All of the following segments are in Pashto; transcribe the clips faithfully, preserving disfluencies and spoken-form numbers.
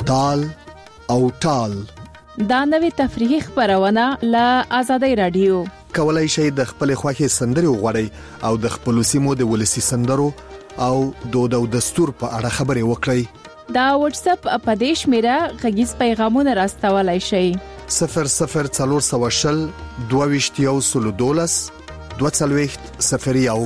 تال او ټال. دا نوې تفریحي خبرونه له آزادۍ رادیو. کولای شئ د خپل خوښي سندرې وغواړئ او د خپل سیمو د ولسی سندرو او دود او دستور په اړه خبرې وکړئ. دا واتس اپ اپدیش میرا غږیز پیغامونه راستولای شئ. صفر صفر څلور سوه شل دوه ویشت یو سلو دولس دوه څلوېښت صفر یو.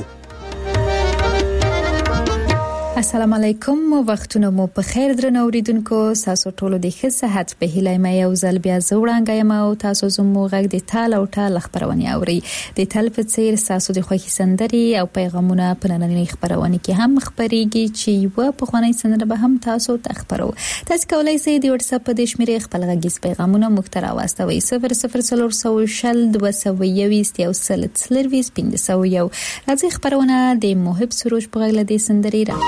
السلام علیکم، وختونه مو په خیر درنو اوریدونکو. تاسو ټول د ښه صحت په هیله مې یو ځل بیا زوړانګه یم او تاسو زموږ غږ د تال او ټال خبرونه اوري. د تل په څیر تاسو د خوښي سندري او پیغامونه په نننۍ خبرونه کې هم خبريږي چې یو په خواني سندره به هم تاسو ته خبرو. تاسو کولای شئ د واتس اپ د شمیرې خپل غږیز پیغامونه مختار واستوي صفر صفر څلور سوه شل دوه سوه یو یو سل څلرویس پنځه سوه یو. راځي خبرونه د محب سروش په غږ د سندري را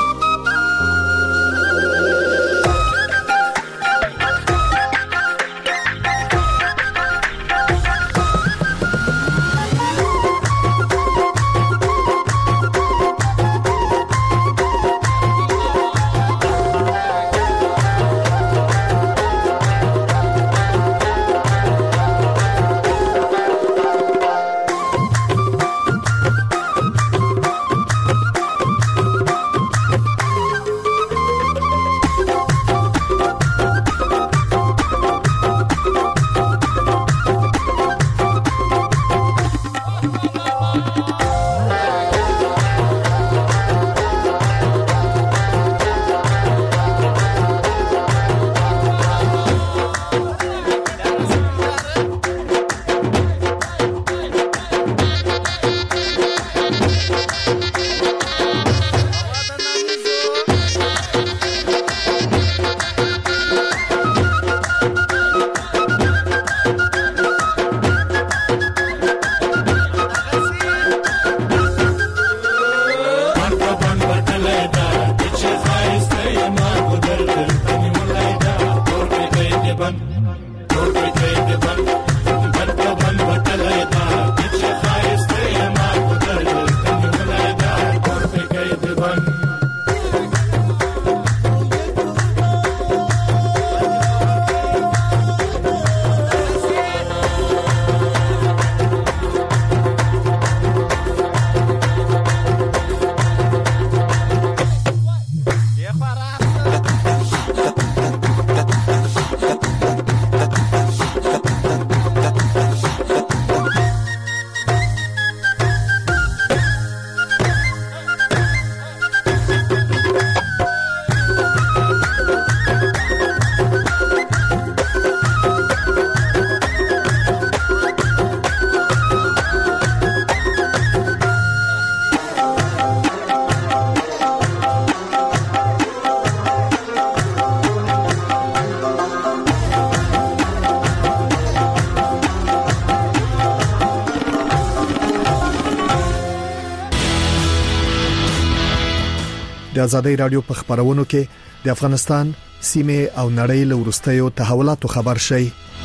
د آزادۍ رادیو په خبرونو کې د افغانستان سیمه او نړۍ له وروستیو تحولاتو خبر شي.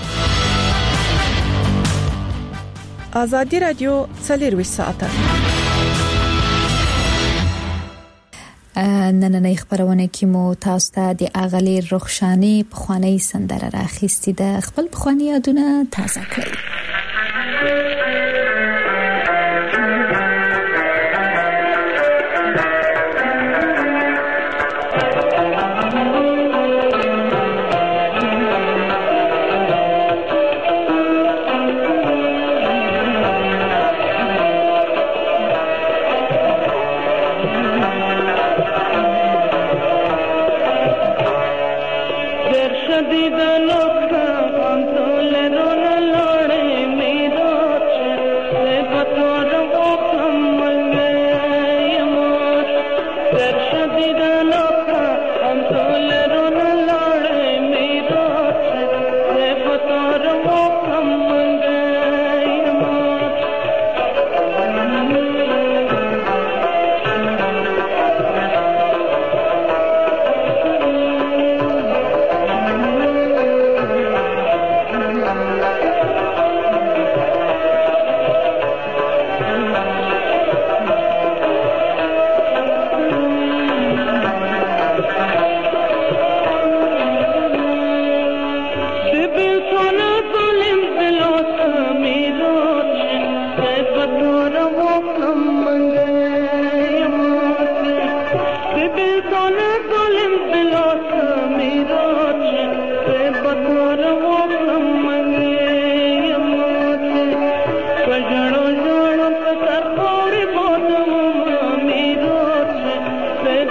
آزادۍ رادیو څلرویشت ساعته نننۍ خبرونه کې مو تاسو ته د اغلی رخشانی په خواني سندره راخېستې ده. خپل په خواني یادونه تازه کړئ.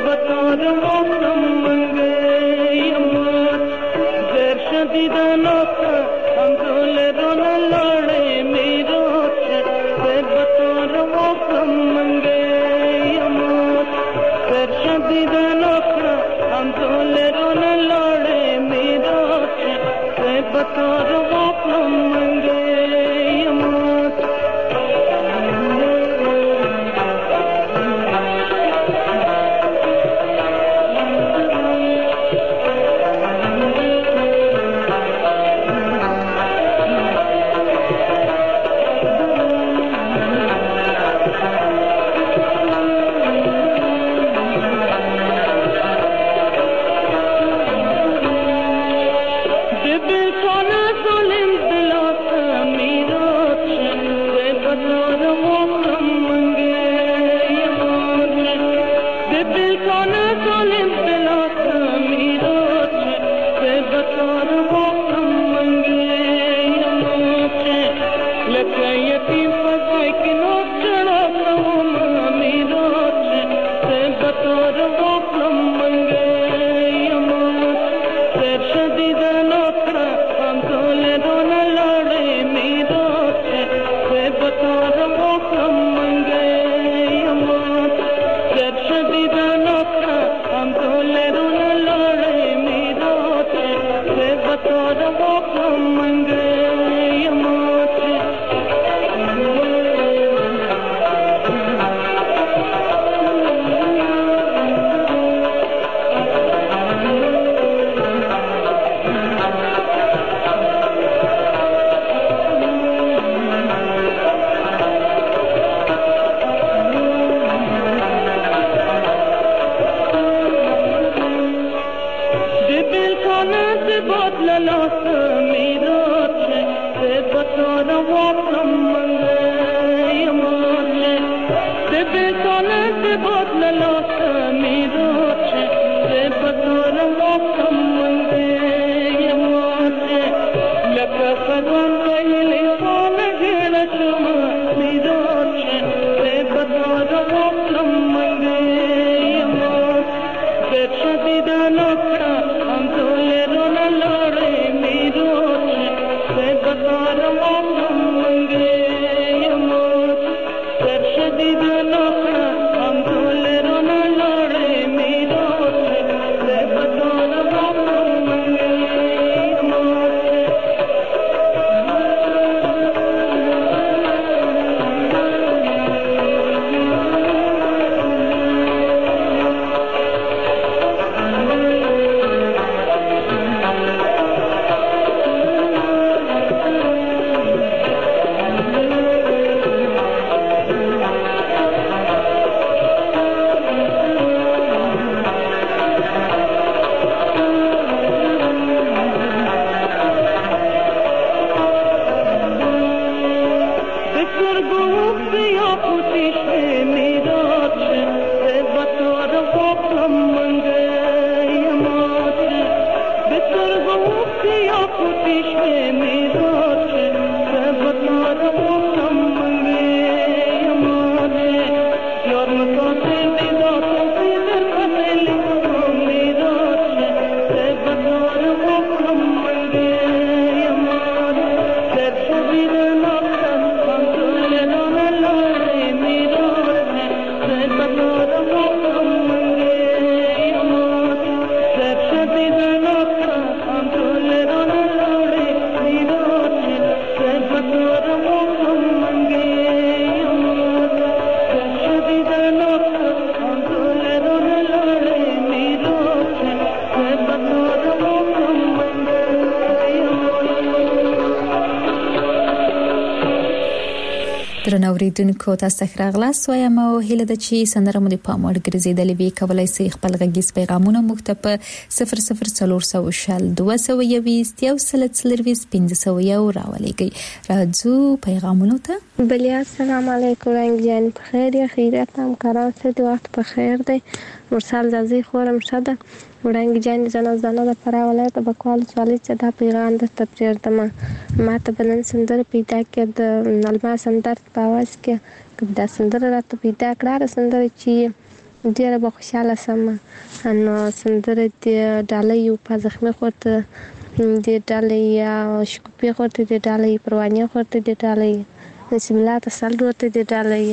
درنوریدونکو تاسو ته راغلاست وایم او هیله ده چې سندره مو د پاموړ ګرځیدلې وي. کولای شئ خپل غږیز پیغامونه موږ ته په صفر صفر څلور شل دوه سوه یوویشت یو سل څلرویشت پنځه سوه یو راولېږئ. راځو پیغامونو ته. بله السلام علیکم رنگ جان بخیر یا خیریت هم کاران سدی وقت بخیر دی. مرسل زازی خورم شده ورنگ جان زنا زنا د فرا ولایت په کال سوالي چې دا پیغام د تپریر دمه ما ته بلن سندر پیدا کې د نلما سندر په واس کې کله سندر راته پیدا کړه سندر چې ډیره به خوشاله سم. نو سندره د ډالۍ په زخمه خورته د ډالۍ یا شکوپی خورته د ډالۍ پروانه خورته د ډالۍ بسم الله تسل ورته د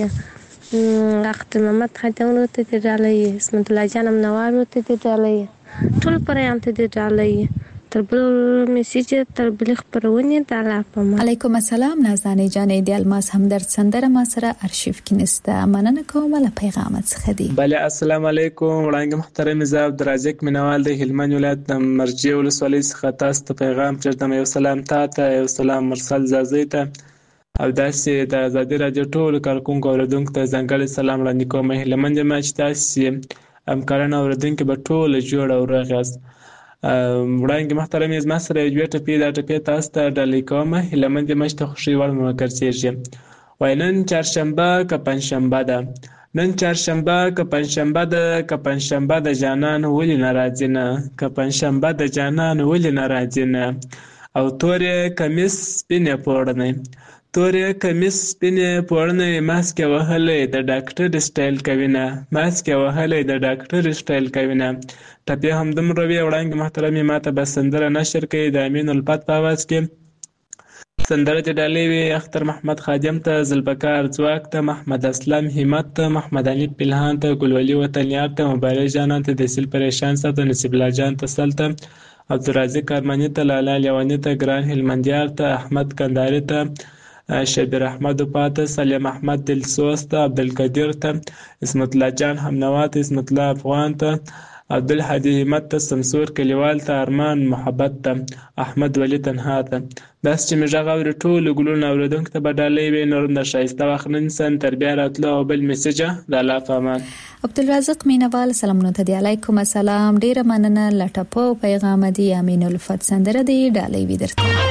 ډالۍ وخت محمد خاتون ورته د ډالۍ اسمت الله جانم نوار ورته د ډالۍ ټول پرېام ته د ډالۍ تر بل میسیج تر بل خبرونه د الله په ما. علیکم السلام نازنې جانې د الماس همدرد سندره ما سره ارشیف کې نسته. مننه کوم له پیغامت څخه دی. بله السلام علیکم وړاندې محترم زاب درازک منوال د هلمند ولایت د مرجع ولسوالۍ څخه تاسو ته پیغام چرته یو سلام تاته یو سلام مرسل زازی ته او داسې د آزادي رادیو ټول کارکونکو اوریدونکو ته ځانګړی سلام وړاندې کوم. هلمند ما چې تاسو همکاران اوریدونکو به ټول جوړ او راغاست. وړاندې محترم زما سره یو ټپی دا ټپی تاسو ته ډالۍ کوم. هلمند ما چې خوشي وړ مکر سیږي وای نن چهارشنبه که پنځشنبه ده نن چهارشنبه که پنځشنبه ده که پنځشنبه د جانان ولې ناراضي نه که پنځشنبه د جانان ولې ناراضي نه او تورې کمیس سپینې پوړنې تورې کمیس سپینې پوړنې ماسک وهلې د ډاکټر سټایل کوي نه ماسک وهلې د ډاکټر سټایل کوي نه. ټپی هم دومره وی وړاندې محترمې ماته به سندره نشر کوي د امین الفت په आवाज کې سندره د ډالۍ وی اختر محمد خادم ته زلبکار ځواک ته محمد اسلام همت ته محمد علي پلهان ته ګلولي وطنیار ته مبارک جانان ته د سیل پریشان سره نصیب الله جان ته سلطه عبدالرزاق ارمانی ته لالا لیوانی ته ګران هلمندیار ته احمد کنداری ته شبیر احمد پاته سلیم احمد دلسوز ته عبدالقدیر ته اسمت الله جان همنوا ته اسمت الله افغان ته عبدالحدی همت ته سمسور کلیوال ته ارمان محبت ته احمد ولی تنها ته. داس چې مې غږ اوري ټول ګلونه اوریدونکو ته به ډالۍ وي نورم د ښایسته وخت نن سن تر بیا راتلو او بل میسیج د الله په امان. عبدالرزاق مینوال سلامونه ته دی. علیکم السلام ډیره مننه لټپو پیغام دی امین الفت سندره دی ډالۍ وی درته.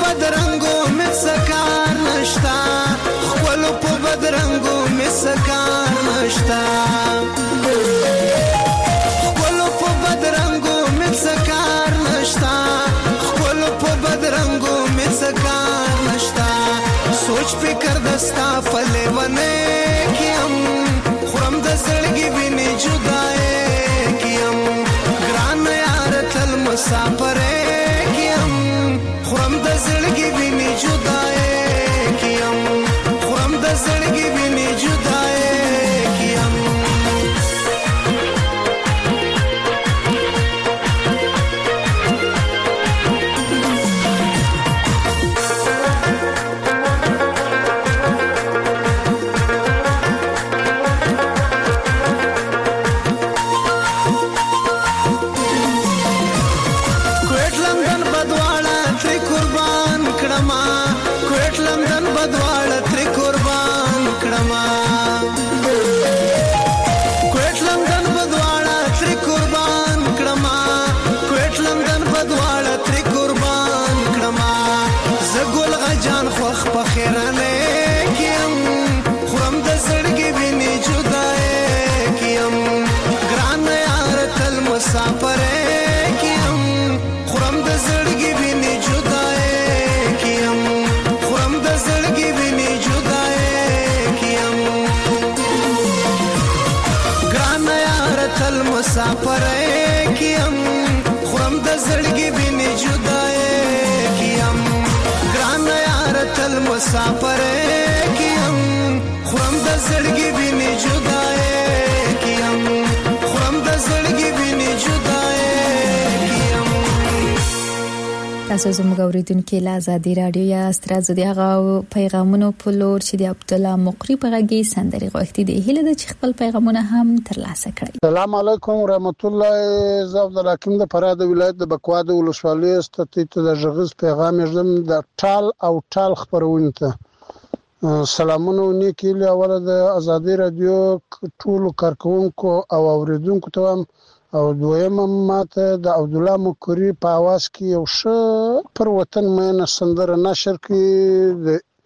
بدرنګو مې سکار نشتا خپل په بدرنګو مې سکار نشتا خپل په بدرنګو مې سکار نشتا خپل په بدرنګو مې سکار نشتا سوچ فکر دستا پله ونه کیم خرم د زړګي بني جدای کیم ګران یار تل مسافر کیم خرم د زړګي بني جدای کیم خرم د زړګي بني جدای کیم مسافر کیم خورم د زړګي بني جدای کیم ګران یار تل مسافر کیم خورم د زړګي بني جدای کیم خورم د زړګي بني جدای کیم. تاسو زموږ اوریدونکو له آزادي رادیو یا سترازو دی هغه پیغامونو په لور چې د عبد الله مقری په غږی سندري غوښتي دی هله د خپل پیغامونه هم ترلاسه کړئ. السلام علیکم ورحمت الله. زه عبد الحکیم د فراه د ولایت د بکوا د ولسوالۍ ستې ته د ژغز پیغام یې د ټال او ټال خبرونه ته سلامونه نیکی له اوله د آزادي رادیو ټول کارکونکو او اوریدونکو ته او دویم ماته د عبد الله مقری په आवाज کې یو ښه پر وطن مې سندره نشر کړي د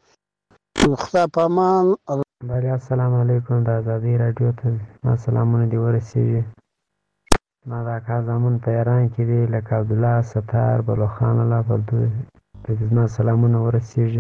خدا پامان. بله السلام علیکم د آزادي رادیو ته ما سلامونه دی ورسیږي. ما دا کار زمون په ایران کې دی لکه عبد الله ستار بلوخان الله پردو د ما سلامونه ورسیږي.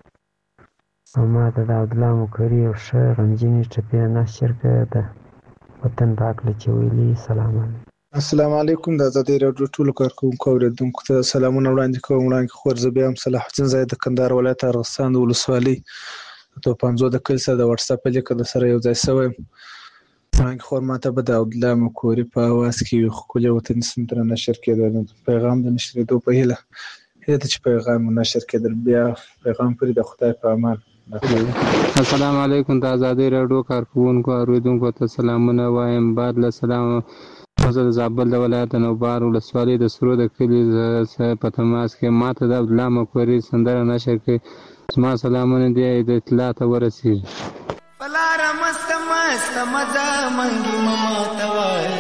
ما ته د عبد الله مقری یو ښه غمجنې ټپې نشر کړي ده وطن پاک لچې ویلي. سلام علیکم. السلام علیکم د آزادي رادیو ټول کارکونکو اوریدونکو ته سلامونه وړاندې کوم. وړاندې خور زه بیا هم صلاح الدین زاید د کندهار ولایت ارغستان د ولسوالۍ تو پنځو د کل سره د واتس اپ لیک د سره یو ځای شوی. وړاندې خور ماته به د عبد الله مقری په आवाज کې یو خپل وطن سندره نشر کېدل پیغام د نشریدو په هیله هله چې پیغام نشر کېدل بیا پیغام پرې د خدای په امان. السلام علیکم د آزادي رادیو کارکونکو اوریدونکو ته سلامونه وایم. بعد له سلام زه د زابل د ولایت نوبار ولسوالۍ د سرو د کلي په تماس کې ماته د عبد الله مقری سندره نشر کړي. زما سلامونه دی د اطلاع ته ورسیږي. پلار مست مست مزه منګي مما توای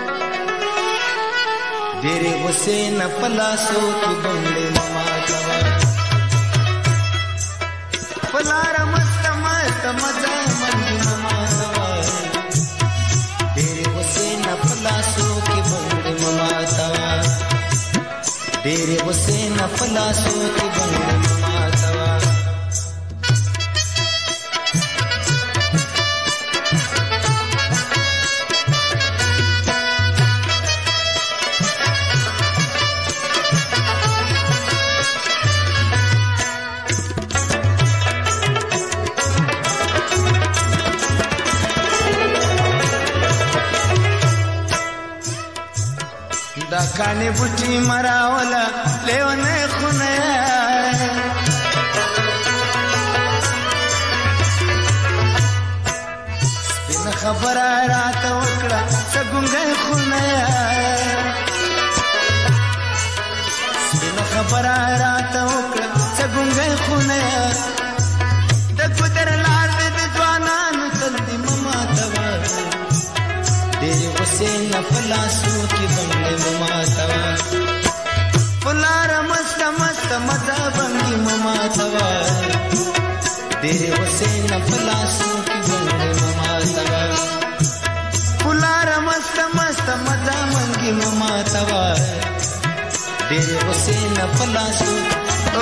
ډېرې حسین پلاسو کې بنګړې مما توای پلار مست مست مزه منګي مما توای ډېرې حسین پلاسو کې بنګړې مما توای ډېرې حسین پلاسو کې بنګړې مما توای. دا کانی بوټي مراولا لیونه خونه سپین خبر رات وکړه څنګه خونه سپین خبر رات وکړه څنګه خونه د قدر لار د ځوانانو تل دې مما توا ډېر حسین پلاسو کې بنګړې مما توا پلار مست مست मस्त मजा बंगी ममा तवा तेरे वसे न पलासों की बंगे ममा तवा पुलार मस्त मस्त मजा मंगी ममा तवा तेरे वसे न पलासों ओ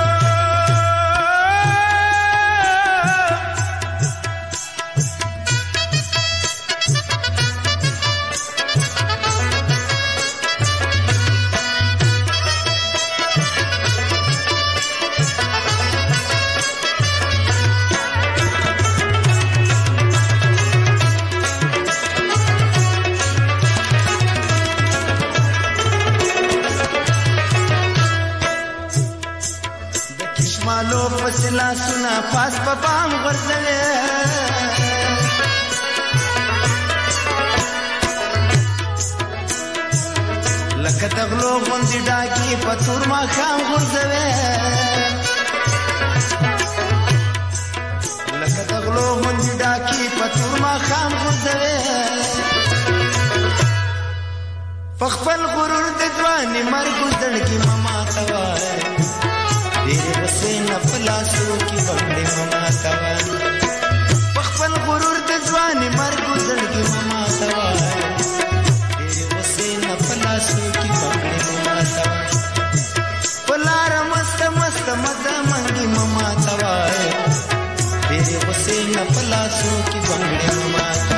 पसला सुना पास पपाम वर्जले लकत अगलो बंदी डाकी पथुर मा खाम गुर्जले लकत अगलो बंदी डाकी पथुर मा खाम गुर्जले फखफल गुरूर दजवानी मर गुजर की ममा तवाए तेरे वसे न पलासों की बंगले ममा तवा पखपल गुरूर दजवानी मर गुजर की ममा तवा तेरे वसे न पलासों की बंगले ममा तवा पलारा मस्त मस्त मजा मंगी ममा तवा तेरे वसे न पलासों की बंगले ममा तवा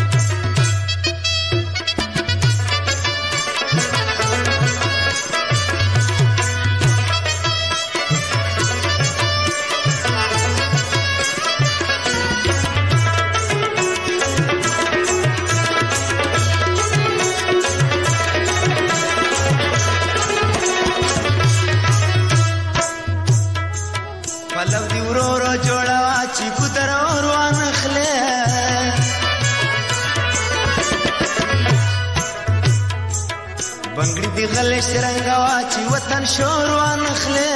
गले शरंगावाची वतन शोरवा नखले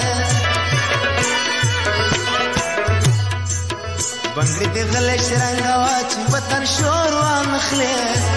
बंगड़ी दे गले शरंगावाची वतन शोरवा नखले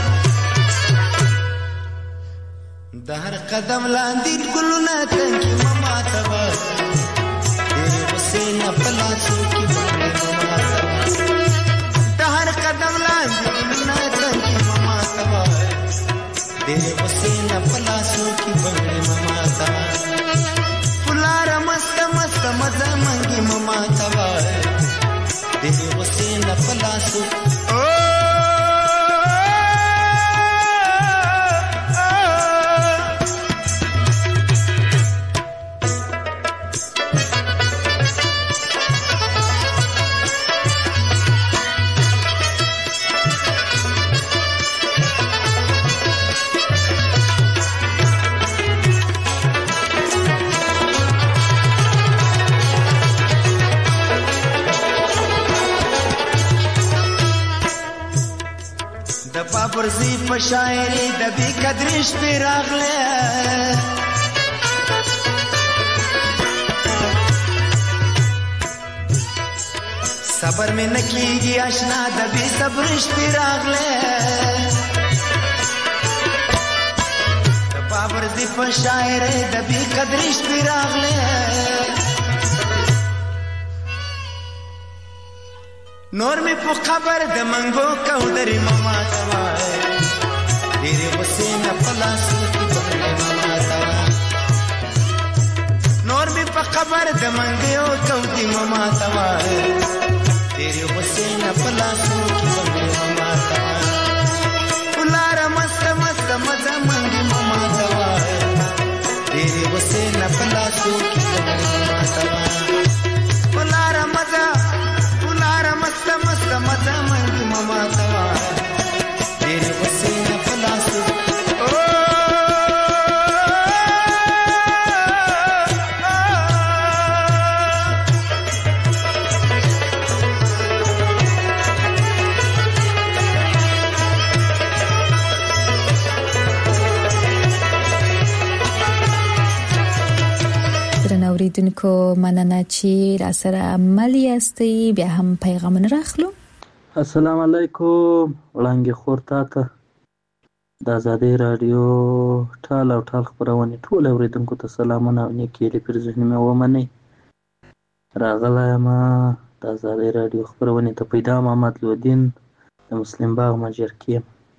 दहर कदम लांदी गुलना तंकी ममा तबा तेरे वसे न पलासों की बंगड़ी ममा तबा दहर कदम लांदी गुलना तंकी ममा तबा तेरे वसे न पलासों की बंगड़ी ममा तवा पुलारा मस्त मस्त मजा मंगी ममा तवा तेरे वसे न पलासों ओ परजी पशायरी दबी कदरिश पे रागले सबर में न कीगी आशना दबी सबरिश पे रागले परजी पशायरी दबी कदरिश पे रागले नोर में पु खबर द मंगो कौदरी ममा तवा तेरे वसे न पलासों की बंगले ममा तवा नोर में पु खबर द मंगो कौदी ममा तवा तेरे वसे न पलासों की बंगले ममा तवा पुलारा मस्त मस्त मजा मंगी ममा तवा तेरे वसे न पलासों की बंगले ममा तवा पुलारा मजा मस्त मस्त मजा मंगी ममा तवा तेरे वसे न पलासों ओ اوریدونکو مننه چې را سره عمل یاستئ. بیا هم پیغامونه راخلو. السلام علیکم وړانګې خور تا ته د آزادۍ راډیو ټال او ټال خپرونې ټول اورېدونکو ته سلامونه او نیکې هیلې پر ذهني مې ومنئ. راغلی یم د آزادۍ راډیو خپرونې ته پیدا محمد لودین د مسلم باغ مجرکې.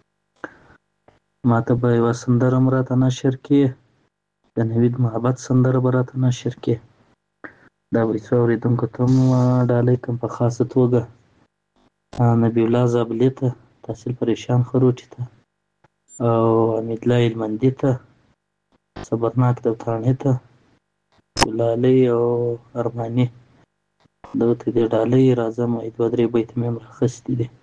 ماته به یوه سندره هم راته نشر کړې، د نوید محبت سندره به راته نشر کړې. دا به څو اورېدونکو ته هم ډالۍ کړم، په خاصه توګه نبي الله زابلي ته، تحصیل پریشان خروټي ته او حمیدالله هلمندي ته، صبرناک دوتاڼي ته، ګلالۍ او ارماني دغه ته دې ډالۍ راځم. دوه درې بیته مې هم راخیستي دي.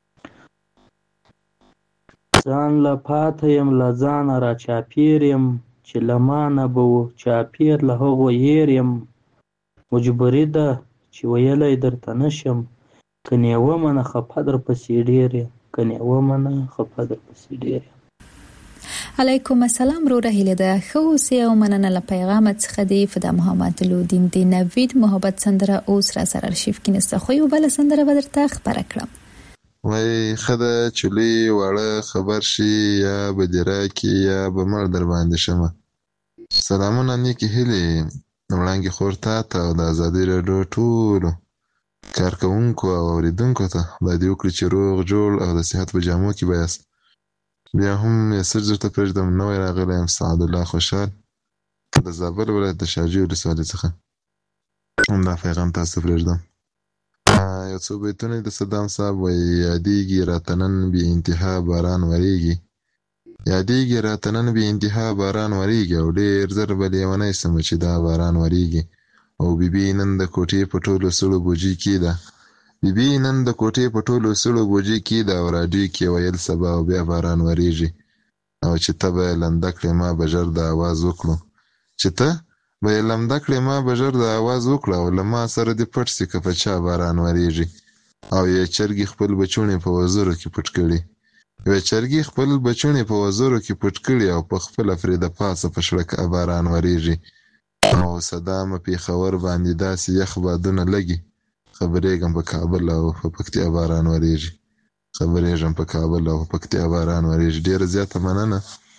ځان له پاته یم له ځانه را چاپېر یم، چې له ما نه به و چاپېر له هغو هېر یم. مجبوري ده چې ویلی درته نشم، که نیوه منه خفه درپسې ډېر یم، که نیوه منه خفه درپسې ډېر یم. علیکم السلام وروره، هیله ده ښه اوسې او مننه له پیغامت څخه دی. فدا محمد لودین د نوید محبت سندره اوس را سره ارشیف کې نسته، خو یو بله سندره به درته خپره کړم. وای ښه ده چې لوی واړه خبر شي، یا به دې راکړي یا به مړ در باندې شمه. سلامونه نیکې هیلې وړانګې خور تا ته او د ازادۍ راډیو ټولو کارکوونکو او اورېدونکو ته خدای دې وکړي چې روغ جوړ او د صحت په جامو کې به یاست. بیا هم میسج درته پرېږدم، نوی راغلی یم سعدالله خوشحال د زابل ولایت د شاجوی ولسوالۍ څخه. همدا پیغام تاسو ته پرېږدم. یو څو بیتونه د صدام صاحب وایي: یادېږي راته نن بې انتها باران ورېږي، یادېږي راته نن بې انتها باران ورېږي، او ډېر زر به لیونی سمه چې دا باران ورېږي. او بیبي نن د کوټې په ټولو سړو بوجي کې ده، بیبي نن د کوټې په ټولو سړو بوجي کې ده، او راډیو کې ویل سبا او بیا باران ورېږي. او چې ته به یې لمده کړې ما به ژر د اواز وکړو، چې ته به یې لمده کړې ما به ژر د اواز وکړه، او له ما سره دې پټ سي که په چا باران ورېږي. او یې چرګې خپل بچوڼې په وزرو کې پټ کړي، یوې چرګې خپل بچوڼې په وزرو کې پټ کړي، او په خپله پرې د پاسه په شړکه باران ورېږي. او صدامه پېښور باندې داسې یخ بادونه لګي، خبرېږم په کابل او په پکتیا باران ورېږي، خبرېږم په کابل او په پکتیا باران ورېږي. ډېره زیاته مننه،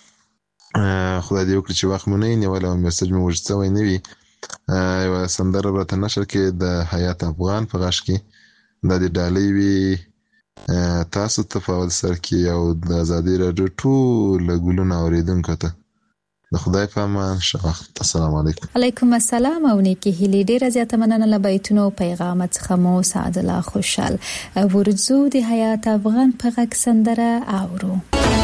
خدای دې وکړي چې وخت مو نه وي نیولی او میسج مې اوږد شوی نه وي. یوه سندره به راته نشر کړې د حیات افغان په غږ کې، دا دې ډالۍ وي تاسو ته په اول سر کې او د ازادۍ راډیو ټوله ګلونه اورېدونکو ته. د خدای په امان، ښه وخت. السلام علیکم. علیکم السلام او نیکې هیلې. ډېره زیاته مننه له بیتونو او پیغامت څخه مو سعدالله خوشحال. ورځو د حیات افغان په غږ سندره اورو.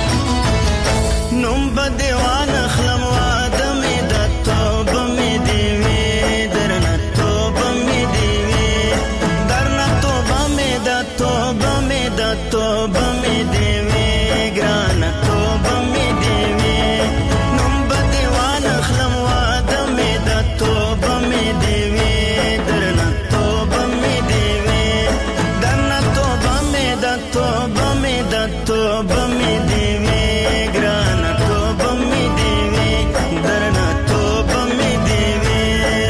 نوم به دیوان اخلم واده مې د توبه مې دی وي، درنه توبه مې دی وي، درنه توبه مې د توبه مې د توبه مې دی وي، ګرانه توبه مې دی وي. نوم به دیوان اخلم واده مې د توبه مې دی وي، درنه توبه مې دی وي، درنه توبه مې د توبه مې د توبه مې دی وي، ګرانه توبه مې دی وي، درنه توبه مې دی وي.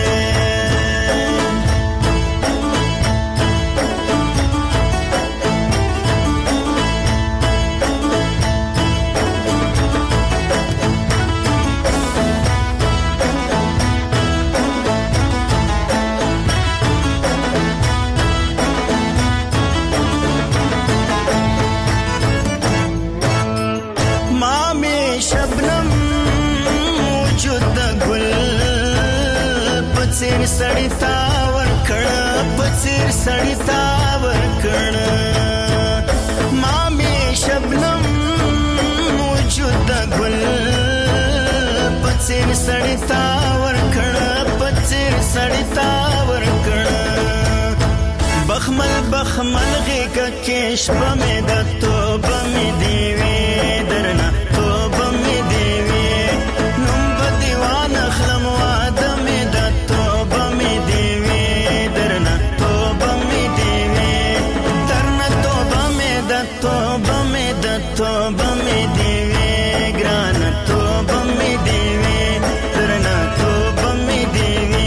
سړی تا ورکړه پڅیر سړی تا ورکړه، ما می شبنم وجود د ګل پڅیر سړی تا ورکړه، پڅیر سړی تا ورکړه. بخمل بخمل غېږه کې شپه مې د توبه مې دی وي، درنه توبه مې دی وي. نوم به دیوان اخلم واده مې د توبه مې دی وي، درنه توبه مې دی وي، درنه توبه مې د توبه مې د توبه مې دی وي، ګرانه توبه مې دی وي، درنه توبه مې دی وي.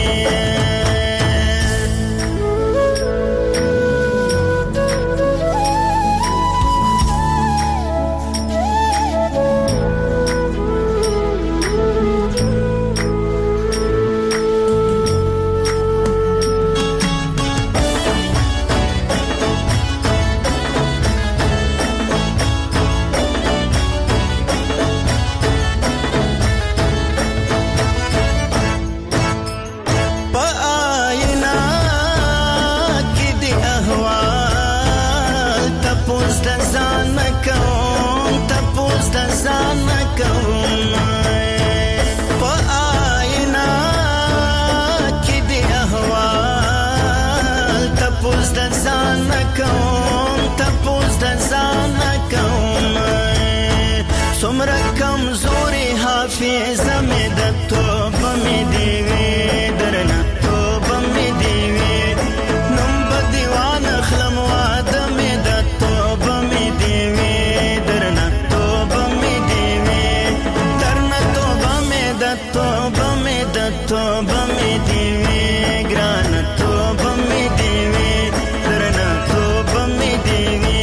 ځان کوم تپوس د ځان کوم څومره کمزوري حافظه مې د توبه مې دی وې درنه توبه مې دی وې نوم به دیوان اخلم واده مې د توبه مې دی وې درنه توبه مې دی وې درنه توبه مې د توبه مې د توبه مې دی وې ګرانه توبه مې دی وې درنه توبه مې دی وې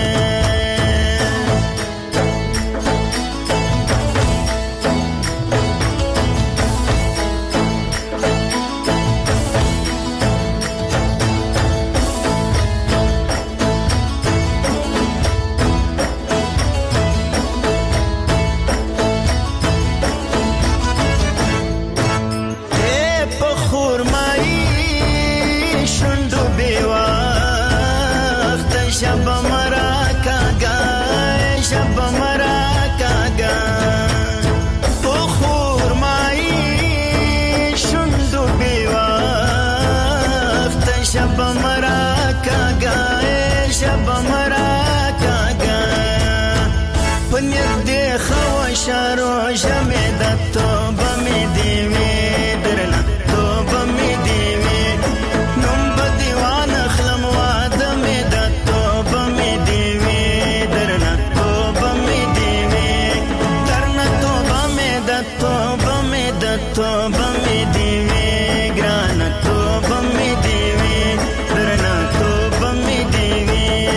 شارو جمع د توبه مې دی وې درنه توبه مې دی وې نوم به دیوان اخلم واده مې د توبه مې دی وې درنه توبه مې دی وې درنه توبه مې د توبه مې د توبه مې دی وې ګرانه توبه مې دی وې درنه توبه مې دی وې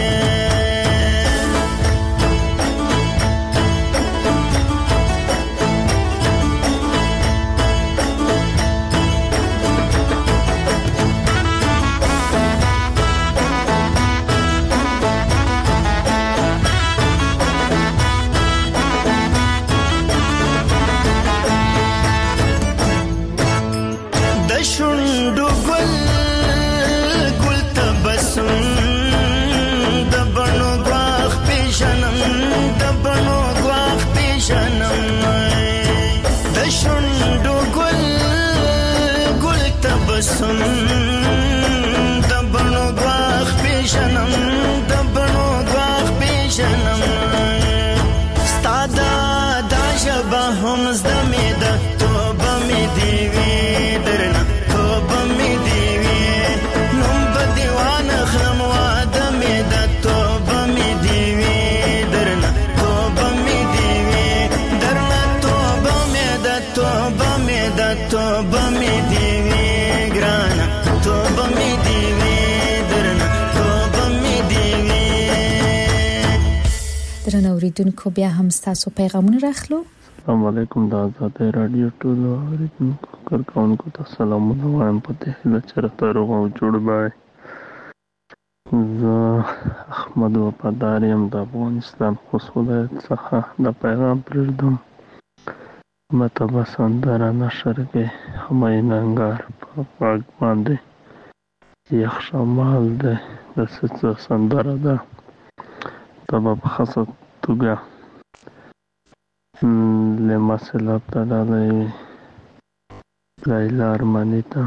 سن د بڼو ګواخ پیژنم د بڼو ګواخ پیژنم ستا دا ژبه هم زده مې ده توبه مې دی وې درنه توبه مې دی وې نوم به دیوان اخلم واده مې ده توبه مې دی وې درنه توبه مې دی وې درنه توبه مې ده توبه مې ده توبه مې دی وې توبه مې دی وې درنه توبه مې دی وې درنه اوریدونکو بیا هم تاسو پیغامونه راخلو. السلام علیکم د آزاد رادیو ټول اوریدونکو کارکونکو ته سلامونه وایم په دې هیله چې راته روغ او جوړ وای. زه احمد وفادار یم د افغانستان خوست ولایت څخه د پیغام پرېږدم. مطبع سندره نشر کې همایون انګار په غږ باندې یخ شمال دی د څه سندره ده دا به په خاصه توګه لمسل ته ډالۍ وي لیلا ارماني ته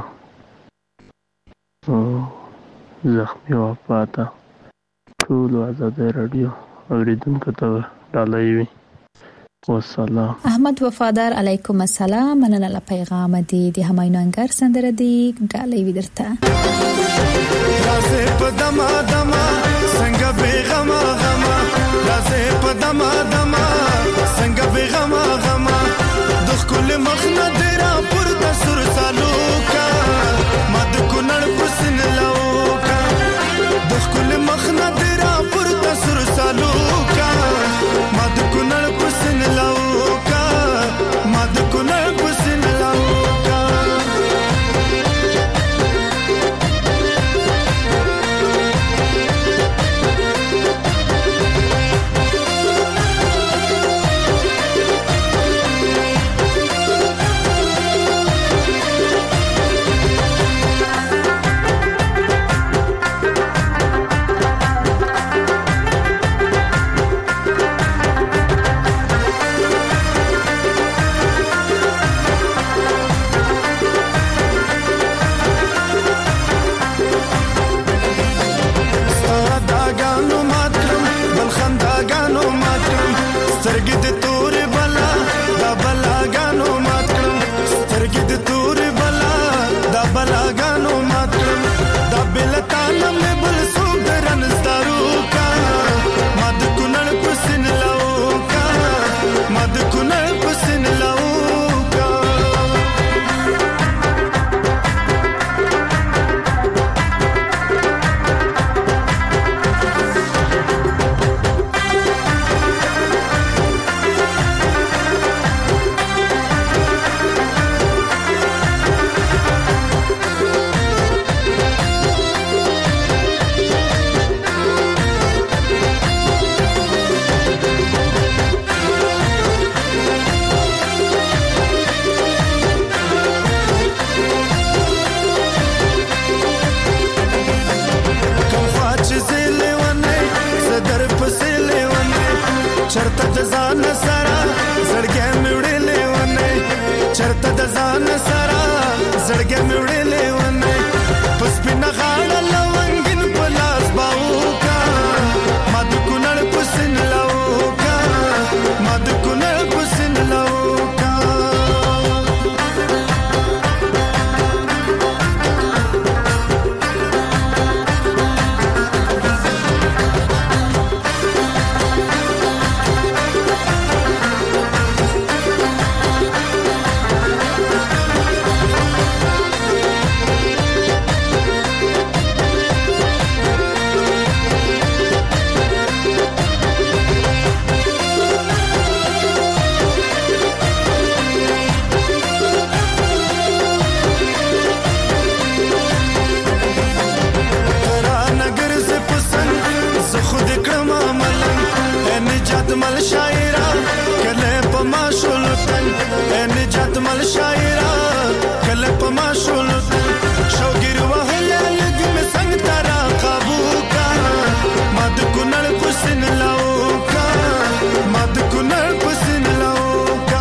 زخمي وفا ته ټولو ازادۍ راډیو اورېدونکو ته ډالۍ وي. والسلام. احمد وفادار علیکم السلام. مننه له پیغام دی د همایون انګار سندره دی ډالۍ وي درته. رازه په دما دما څنګه بیغما غما رازه په دما دما څنګه بیغما غما د خپل مخ نه درا پر د سر سالوکا مد کونړ پسن لاوکا د خپل مخ نه درا پر د سر سالوکا مد کونړ پسن لاوکا مد کونړ پسن لاوکا سترګې مې وړلې ونه په سپینه غاړه لونګین په لاس باوکا ما د کونړ په سین لاوکا ما د کونړ په سین لاوکا مل شاعرہ کله پما شولتن ان جات مل شاعرہ کله پما شولتن شوګر وهله لګ می څنګه ترا قابو کا مد کونړ حسین لاو کا مد کونړ حسین لاو کا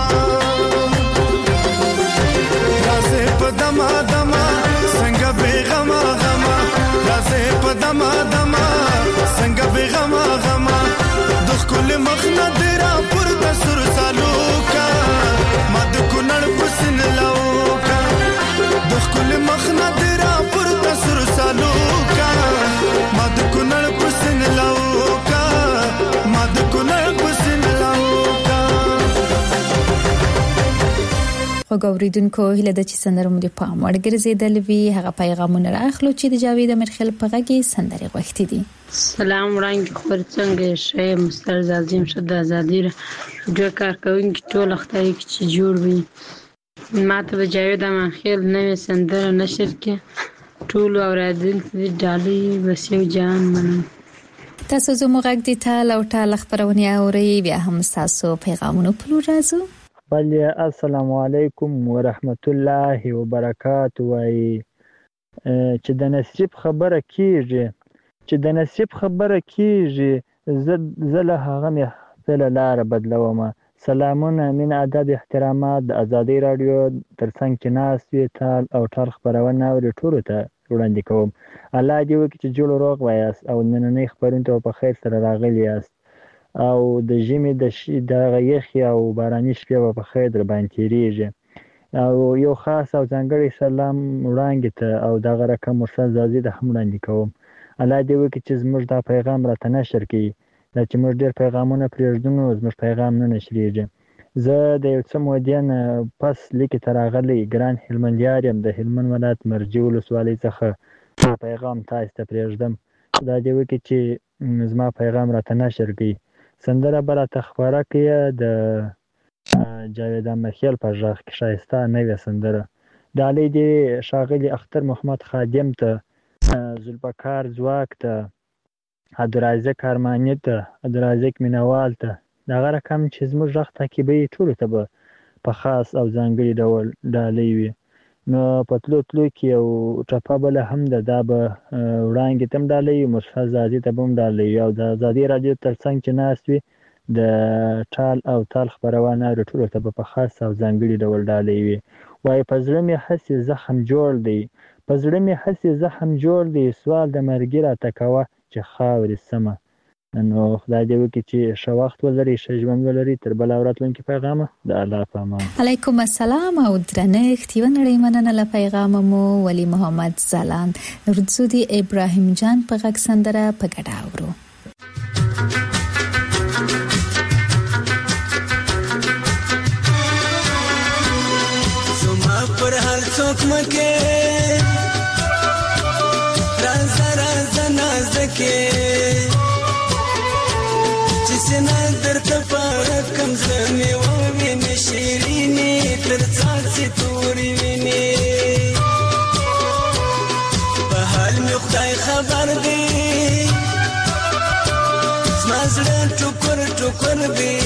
رازه پدما دما څنګه بیغما غما رازه پدما دما څنګه بیغما غما کل مخنا درا پر تسر سالوکا مد کونړ حسین لاوکا دخ کل مخنا درا پر تسر سالوکا مد کونړ حسین لاوکا مد کونړ حسین لاوکا وګوریدونکو هله د چې سندره مو د پام ورګرځیدل وی هغه پیغامونه راخلو چې د جاوید امرخیل په غږی سندره غوښتي دي. سلام وړاندې خبر څنګه شې مستر زازیم شد ازادي جو کار کوونکی ټول اختیاري چې جوړ وي ماته به جاوید امرخیل نوې سندره نشر کې ټول اوریدونکو ډالۍ وسیو جان منم. تاسو زموږ غږ د ټال او ټال خبرونه اوري بیا هم تاسو پیغامونه پلو راځو. بله السلام علیکم ورحمت الله وبرکاته. وای چې د نصیب خبره کیږي چې د نصیب خبره کیږي زه له هغه مې خپل لار بدلوم. سلامونه من ادب احترامات د ازادي رادیو ترڅنګ چې ناس وی ټال او ټال خبرونه اوري ټول ته وړاندې کوم. الله دې وکړي چې جوړ روغ وایاست او نننۍ خبرونه ته په خیر سره راغلي یاست او د ژمي د شي د یخي او باراني شپې په خیر در باندې تیریږي. او یو خاص او ځانګړی سلام وړاندې ته او دغه رقم مرسل زازي د هم وړاندې کوم. الله دې وکړي چې زموږ دا پیغام راته نشر کړي دا چې موږ ډېر پیغامونه پرېږدو نو زموږ پیغام نه نشریږي. زه د یو څه مودې نه پس لیکې ته راغلی ګران هلمندیار یم د هلمند ولایت مرجې ولسوالۍ څخه پیغام تاسو ته پرېږدم. دا دې وکړي چې زما پیغام راته نشر کړي. سندره به راته خپاره کړي د جاوید امرخیل په غږ کې ښایسته نوې سندره. ډالۍ دې ښاغلي اختر محمد خادم ته ذوالفقار ځواک ته عبدالرازق ارماني ته عبدالرازق مینوال ته دغه رقم چې زموږ غږ تعقیبوي ټولو ته به په خاص او ځانګړي ډول ډالۍ وي. نو په تلو تلو کې یو ټپه بله هم ده دا به وړاندې ته هم ډالۍ وي مرسل زازي ته به هم ډالۍ وي او د ازادي راډیو تر څنګ چې ناست وي د ټال او تال خپرونه اوري ټولو ته به په خاص او ځانګړي ډول ډالۍ وي. وایي په زړه مې هسې زخم جوړ دی په زړه مې هسې زخم جوړ دی سوال د مرګي راته کوه چې خاورې سمه. نو خدای دې وکړي چې ښه وخت ولري ښه ژوند ولري. تر بله او راتلونکي پیغامه د الله په امان. علیکم السلام او درنښت یوه نړۍ مننه له پیغامه مو ولی محمد زالان ورځو دی ابراهیم جان په غږ سندره په ګډه اورو. زما پر هر څوک مکه راز راز نازکه چې سنا درته پاره کم زمي و ویني شیرینی تر څاڅي توري ویني په حال مې خدای خبر دی زما زړه ټوکر ټوکر دی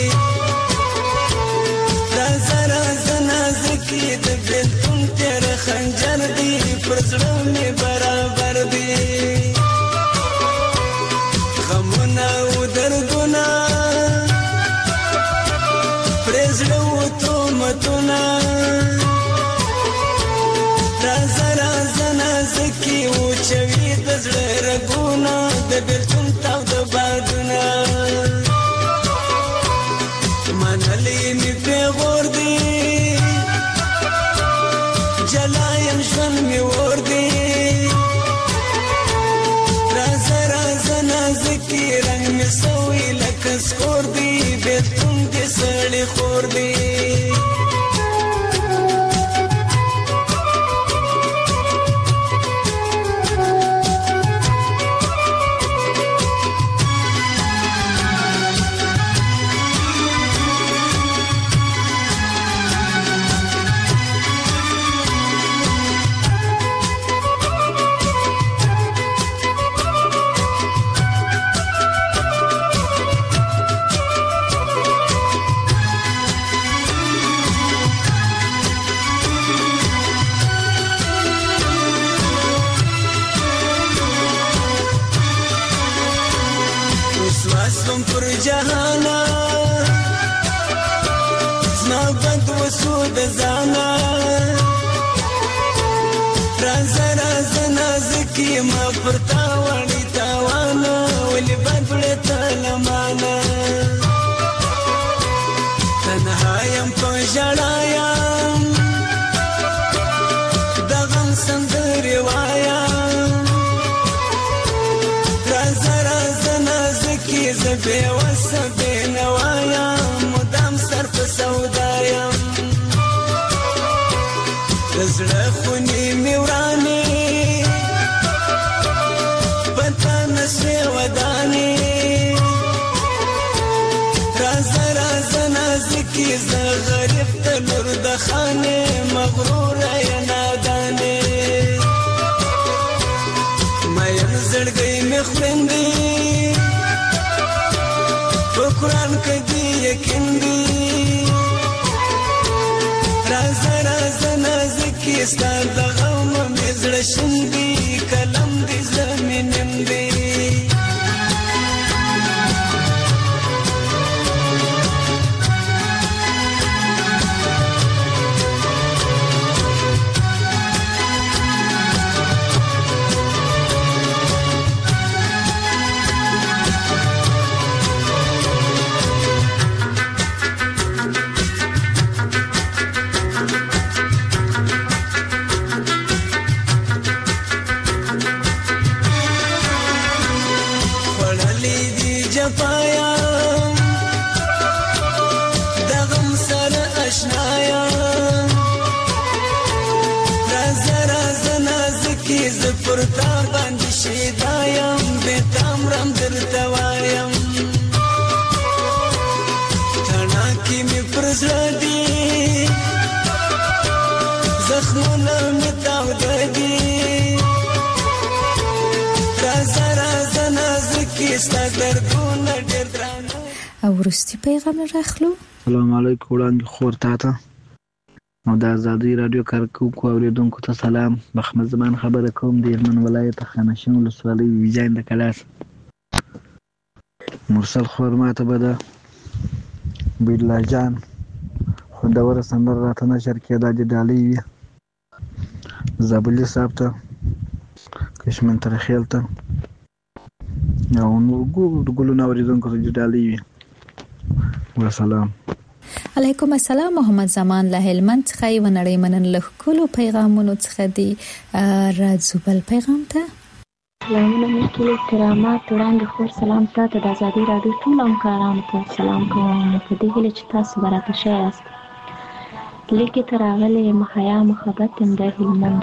راز راز نازکه د بلتون تر خنجر دی پر زړه مې برابر دی غمونه او دردونه پرزړه و تومتونه رازه رازه نازکي وچوي د زړه رګونه د بېلتون تاو د بادونه منلې مې پیغور دی جلا یم ژوند مې اور دی رازه رازه نازکي رنګ مې سوی لکه سکور دی بېلتون دې سړی خور دی وسوم پر جهانا زما بد وسو د زانا رازه رازه نازکي ما پر تا وړي تاوانا ولې بدبړې تلمانا تنها یم په ژړا یم د غم سندرې وایم رازه رازه نازکي زه بېوسه بېنوا یم مدام سر په سودا یم د زړه خونې مې ورانې په تا نه سوې ودانې رازه رازه نازکي زه غریب ته لور د خانې مغروره یې نادانې مین زړګی مې خویندې په قرآن کې دې یقین دی رازه رازه نازکي ستا د غم مې زړه شین دی قلم دې زړه مې نیم دی جفایا د غم سره اشنایا رازه رازه نازکي زه پر تا باندې شیدا یم بېتام رم درته وایم تڼاکې مې پر زړه دي زخمونه مې تاوده دي رازه رازه نازکي ستا دردونه ډېر درانه او وروستي پیغام راخلو. السلام علیکم وړاندې خور تا ته او د ازادۍ راډیو کارکوونکو اورېدونکو ته سلام. محمد زمان خبره کوم د هلمند ولایت خانشین ولسوالۍ ویجاین د کلاس. مرسل خور ماته به د بیلا جان خوندوره سندره راته نشر کېده د ډالۍ وي زابلي صاحب ته کشمن ترخیل ته او نور ګلونه اورېدونکو ته د ډالۍ وي. وسلام. علیکم السلام. محمد زمان له هلمند څخه یو نړۍ منن له کولو پیغامونو څخه دی راځو بل پیغام ته. سلامونه مې ټول کرامات وړاندې خور سلام تاسو د ازادي راډیو ټول همکارانو ته سلام کوم په دې هیله چې تاسو براته ښه یاست. لیکې ته راغلې محیا محبت هم د هلمند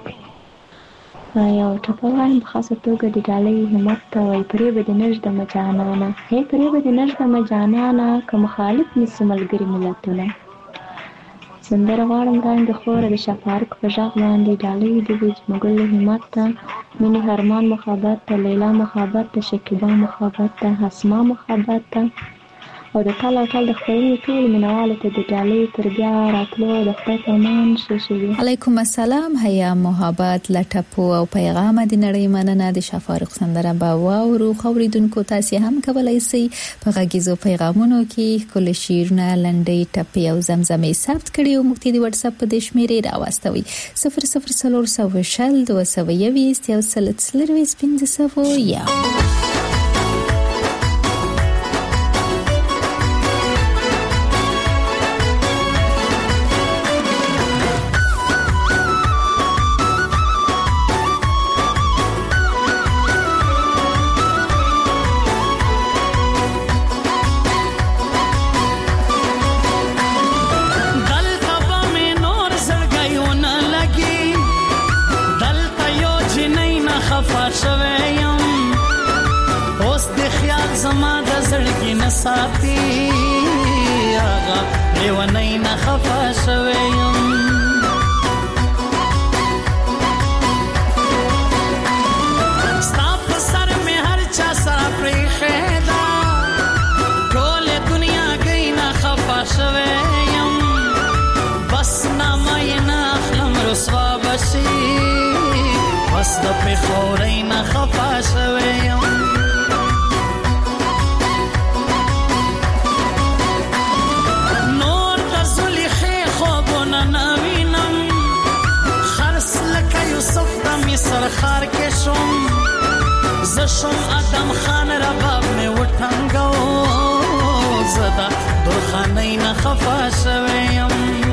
یو ټپه وایم په خاصه توګه د ډالۍ همت ته وایي پرې به د نژدمه جانانه هی پرې به د نژدمه جانانه که مخالف نیسي ملګري ملتونه. سندره غواړم وړاندې خوره د شفارق په غږ باندې ډالۍ د بجمګل همت ته مینې هرمان محبت ته لیلا محبت ته شکیبا محبت ته حسما محبت ته او د ټال او ټال د خپرونې ټول مینوالو ته د ډالۍ تر بیا راتلو د خدای په امان شي. علیکم السلام. حیا محبت لټپو او پیغام د نړۍ مننه. د شفارق سندره به واورو. خوریدونکو تاسو هم کولای شئ په غږیزو پیغامونو کې کول شیرونه لنډۍ ټپي او زمزمې ثبت کړئ او موږ ته د واتس اپ په د شمیرې راوستوي صفر صفر صفر صفر شل دوه سوه یویشت یو سل څلرویشت پنځه سوه یا साथी आगा लेवनई न खफा शवेयम स्ताप सर में हर चा सरा प्रेखेदा टोले दुनिया गई न खफा शवेयम बस ना मायना अखलम रसवा बशी बस द पे खौरई न खफा शवेयम سرخار کې شوم زشم ادم خان رباب می وټنګو زدا درخانې نه خفا شوم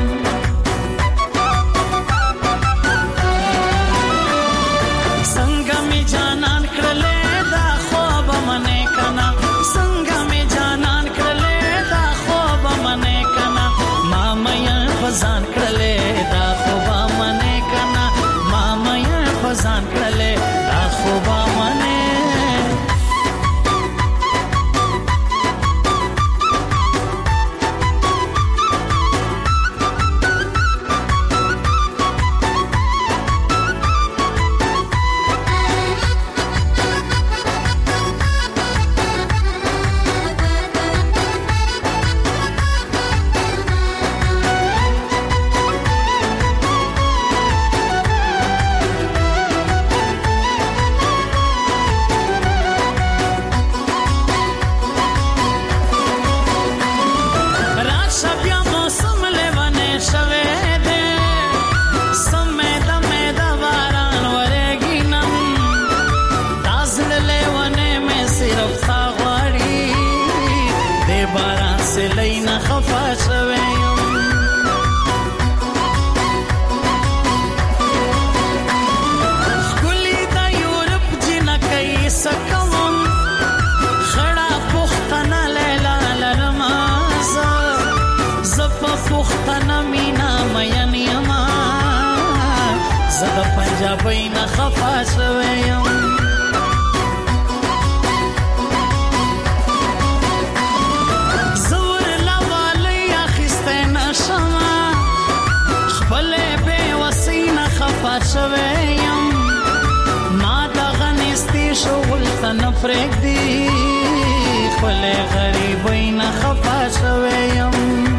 څنګه می جانان کړلې دا خوب منې کنا څنګه می جانان کړلې دا خوب منې کنا ما مې فزان کړلې دا خوب منې کنا ما مې فزان کړلې دا خوب منې بین خفا شویم زور لوالی اخسته نشما خپل به وسینه خفا شویم ما دا غنستی شغل تن فرق دی خپل غریبین خفا شویم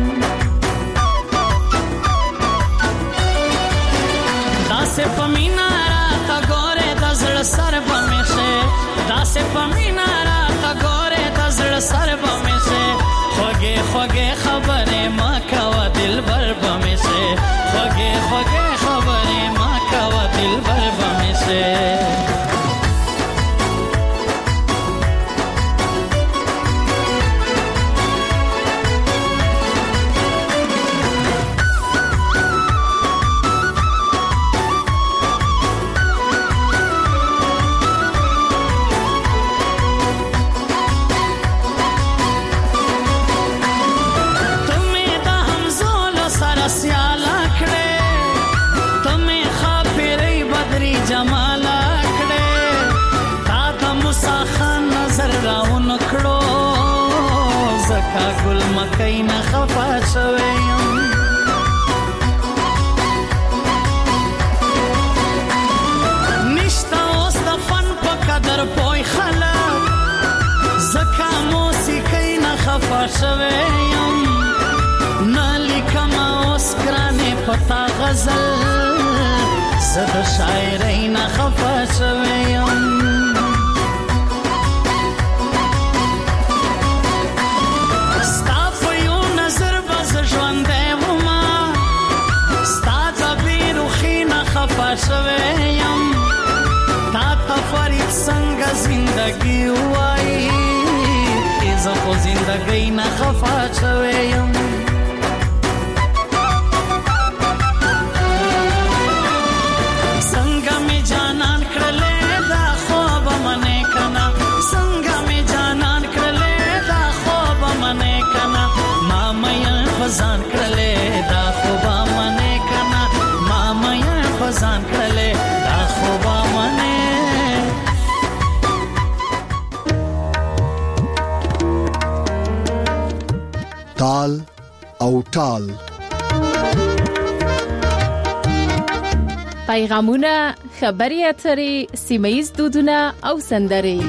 داسه پمینا را تا گوره د زړه سر بمشه داسه پمینا را تا گوره د زړه سر بمشه خوږه خوږه خبره ما کوا دلبر بمشه خوږه خوږه خبره ما کوا دلبر بمشه شوی یم نلیکم اوس ګرانې پتا غزل زه د شاعرۍ نه خفه شوی یم ستا په یو نظر به زه ژوندی ومه ستا د بېروخي نه خفه شوی یم تا ته فرید څنګه زندګي ووایي زه خو زندګۍ نه خفه شوی یم څنګه مې جانان کړلې دا خوب منې کنه څنګه مې جانان کړلې دا خوب منې کنه ما مې خزان کړلې دا خوب منې کنه ما مې خزان کړلې دا خوب منې تال او ټال پیغامونه خبري اترې سیمه‌ییز دودونه او سندرې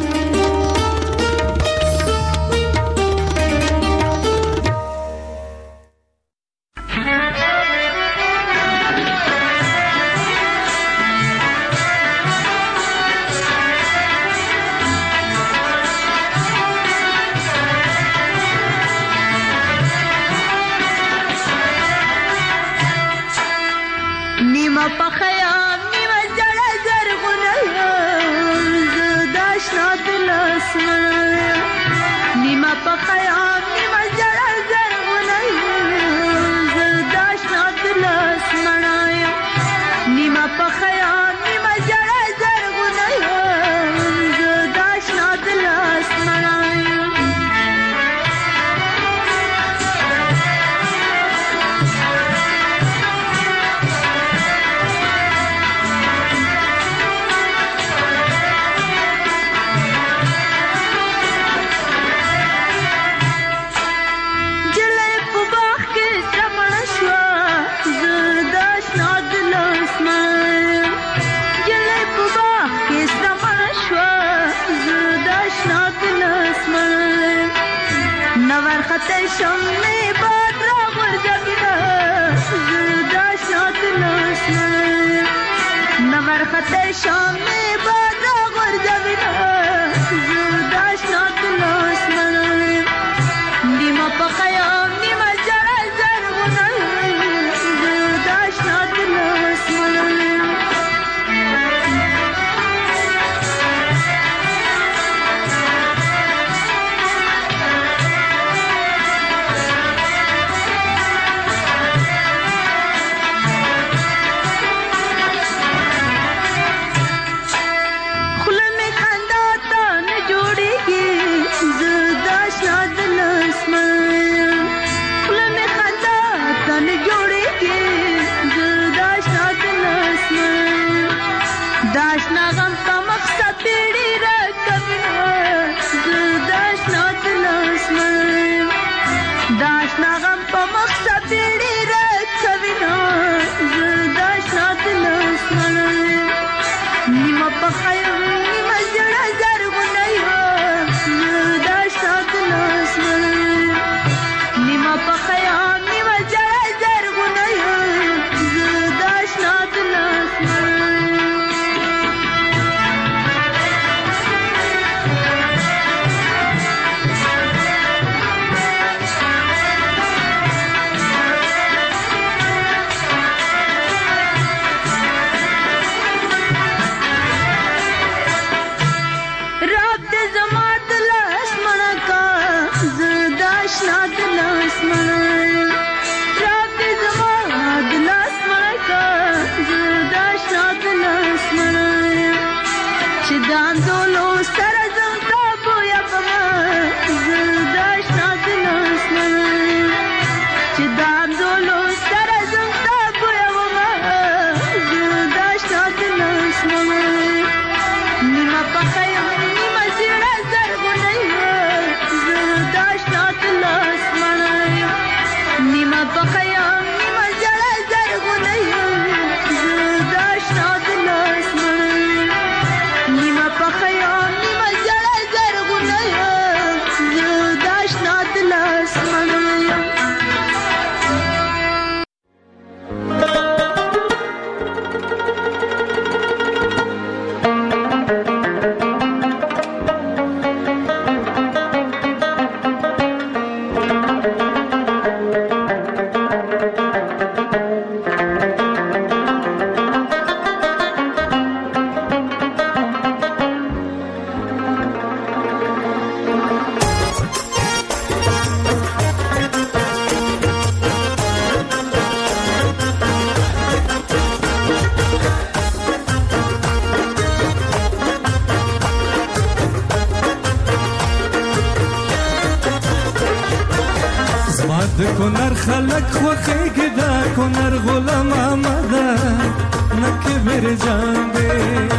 د کونر خلک خوخیږي دا کونر غلام آمده نکه بر جان دی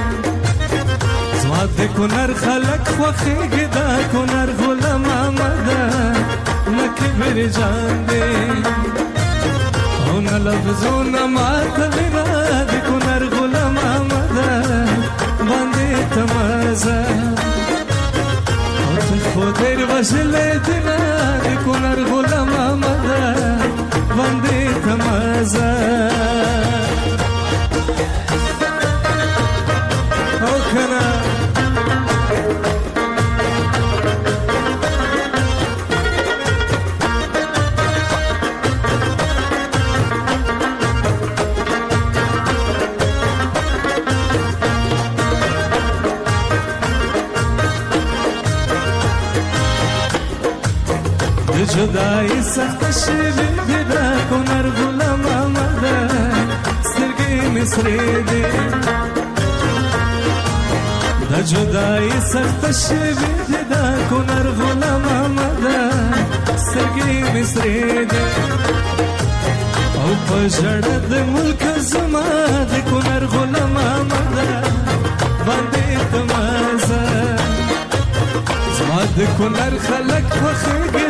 زما د کونر خلک خوخیږي دا کونر غلام آمده نکه بر جان دی او نه لفظونه ماته وینا د کونر غلام آمده باندې تمازه او ته خو ډېر وژلې دینا د کونر غلام آمده باندې تمازه او کنه جدائی سخت شوی دی دا کونر غلام آمده سترگی مصری دی دا جدائی سخت شوی دی دا کونر غلام آمده سترگی مصری دی او پجڑ د ملک زما د کونر غلام آمده باندې تمازه زما د کونر خلک خوخیږي